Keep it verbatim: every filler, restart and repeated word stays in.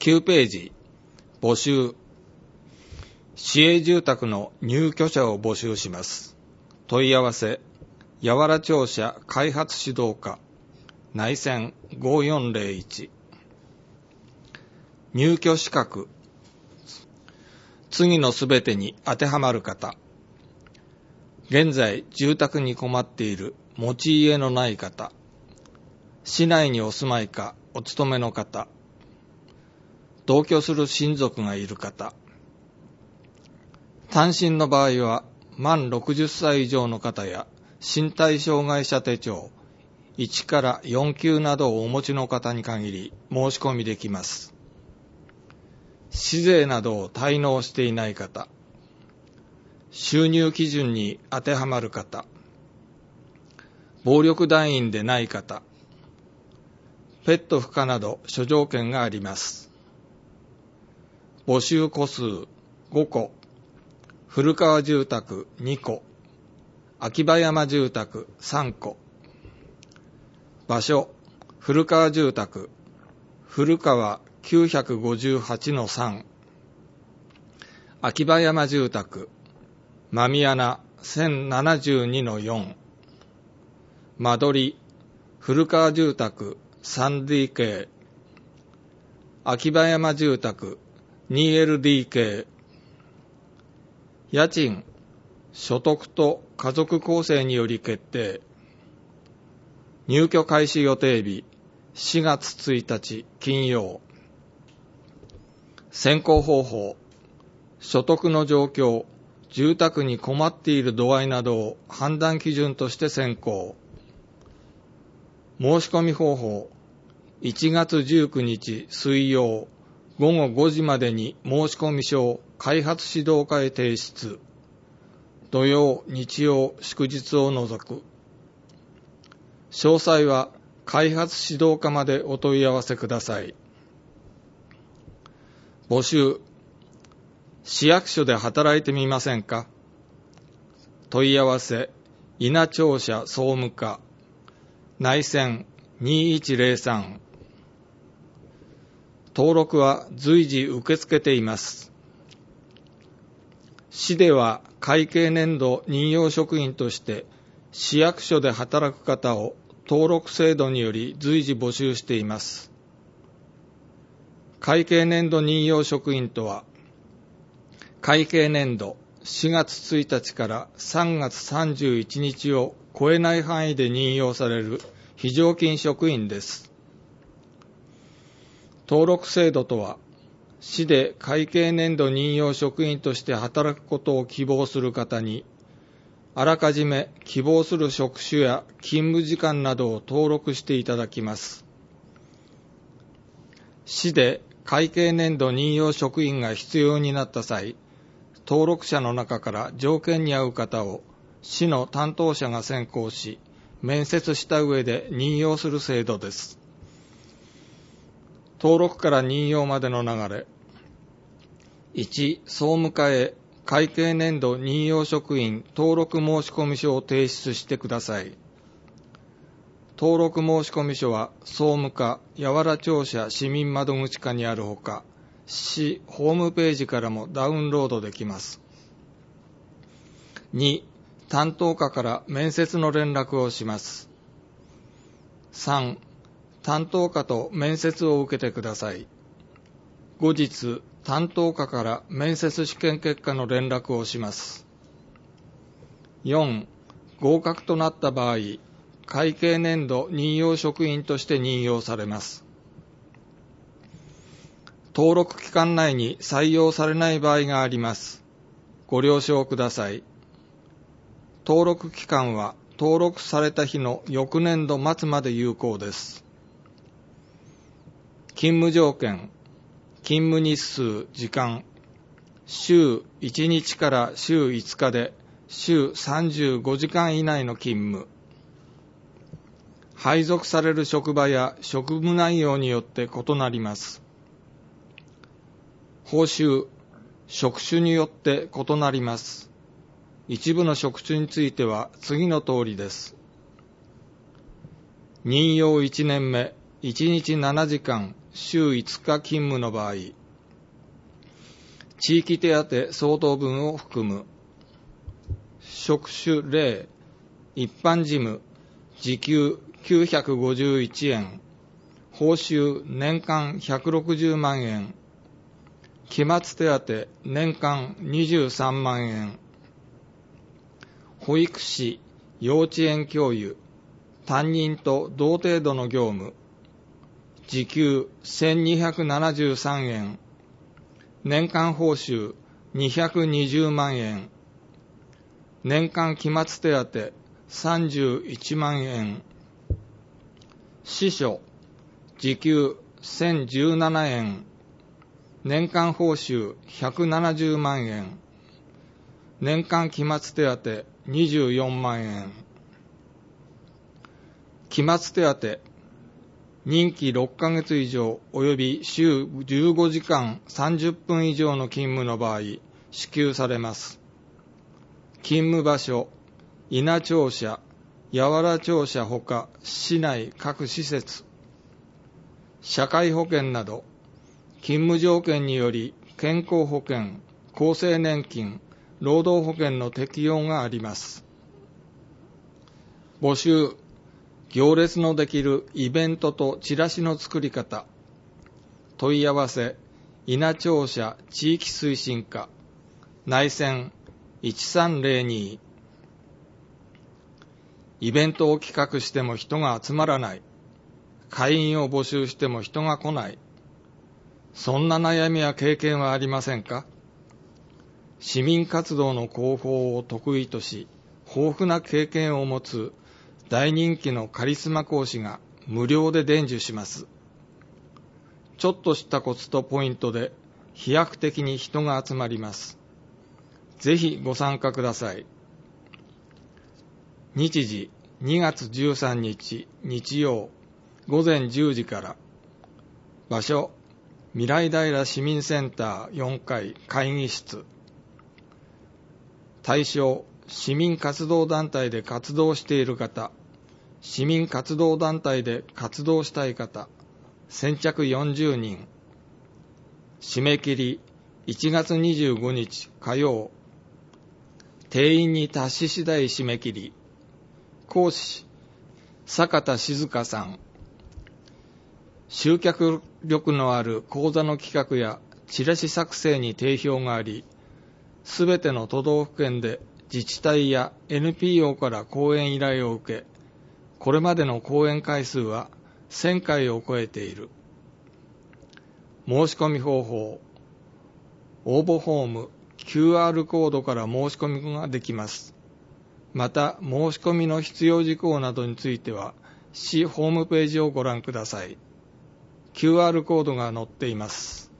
きゅうページ、募集。市営住宅の入居者を募集します。問い合わせ、八原庁舎開発指導課、内線ごよんゼロいち。入居資格。次のすべてに当てはまる方。現在、住宅に困っている持ち家のない方。市内にお住まいかお勤めの方。同居する親族がいる方。単身の場合は、満ろくじゅっさい以上の方や身体障害者手帳いちからよん級などをお持ちの方に限り申し込みできます。市税などを滞納していない方。収入基準に当てはまる方。暴力団員でない方。ペット不可など諸条件があります。募集戸数ごこ。古川住宅にこ。秋葉山住宅さんこ。場所、古川住宅、古川 きゅうひゃくごじゅうはちのさん。秋葉山住宅、間宮穴 せんななじゅうにのよん。間取り、古川住宅 スリーディーケー。秋葉山住宅 ツーエルディーケー。家賃、所得と家族構成により決定。入居開始予定日、しがつついたち金曜。選考方法、所得の状況、住宅に困っている度合いなどを判断基準として選考。申し込み方法、いちがつじゅうくにち水曜ごごごじまでに申込書を開発指導課へ提出。土曜、日曜、祝日を除く。詳細は開発指導課までお問い合わせください。募集。市役所で働いてみませんか？問い合わせ、稲庁舎総務課、内線にいちゼロさん。登録は随時受け付けています。市では会計年度任用職員として市役所で働く方を登録制度により随時募集しています。会計年度任用職員とは、会計年度しがつついたちからさんがつさんじゅういちにちを超えない範囲で任用される非常勤職員です。登録制度とは、市で会計年度任用職員として働くことを希望する方に、あらかじめ希望する職種や勤務時間などを登録していただきます。市で会計年度任用職員が必要になった際、登録者の中から条件に合う方を市の担当者が選考し、面接した上で任用する制度です。登録から任用までの流れ。いち、総務課へ会計年度任用職員登録申込書を提出してください。登録申込書は総務課八原庁舎市民窓口課にあるほか、市ホームページからもダウンロードできます。に、担当課から面接の連絡をします。さん、担当課と面接を受けてください。後日、担当課から面接試験結果の連絡をします。よん、合格となった場合、会計年度任用職員として任用されます。登録期間内に採用されない場合があります。ご了承ください。登録期間は登録された日の翌年度末まで有効です。勤務条件、勤務日数、時間、週いちにちから週いつかで週さんじゅうごじかん以内の勤務。配属される職場や職務内容によって異なります。報酬、職種によって異なります。一部の職種については次の通りです。任用いちねんめ、いちにちななじかん、 週いつか勤務の場合、地域手当相当分を含む。職種例、一般事務、時給きゅうひゃくごじゅういちえん、報酬年間ひゃくろくじゅうまんえん、期末手当年間にじゅうさんまんえん、保育士、幼稚園教諭、担任と同程度の業務、時給せんにひゃくななじゅうさんえん、年間報酬にひゃくにじゅうまんえん、年間期末手当さんじゅういちまんえん、司書、時給せんじゅうななえん、年間報酬ひゃくななじゅうまんえん、年間期末手当にじゅうよんまんえん、期末手当、任期ろっかげつ以上及び週じゅうごじかんさんじゅっぷん以上の勤務の場合、支給されます。勤務場所、伊那庁舎、八原庁舎ほか市内各施設、社会保険など、勤務条件により健康保険、厚生年金、労働保険の適用があります。募集、行列のできるイベントとチラシの作り方。問い合わせ、伊那庁舎地域推進課、内線いちさんぜろに。イベントを企画しても人が集まらない。会員を募集しても人が来ない。そんな悩みや経験はありませんか？市民活動の広報を得意とし、豊富な経験を持つ大人気のカリスマ講師が無料で伝授します。ちょっとしたコツとポイントで飛躍的に人が集まります。ぜひご参加ください。日時にがつじゅうさんにち日曜ごぜんじゅうじから。場所、未来平市民センターよんかい会議室。対象、市民活動団体で活動している方、市民活動団体で活動したい方、先着よんじゅうにん。締め切りいちがつにじゅうごにち火曜。定員に達し次第締め切り。講師、坂田静香さん。集客力のある講座の企画やチラシ作成に定評があり、すべての都道府県で自治体や エヌピーオー から講演依頼を受け、これまでの講演回数はせんかいを超えている。申し込み方法、応募フォーム、キューアール コードから申し込みができます。また、申し込みの必要事項などについては、市ホームページをご覧ください。キューアール コードが載っています。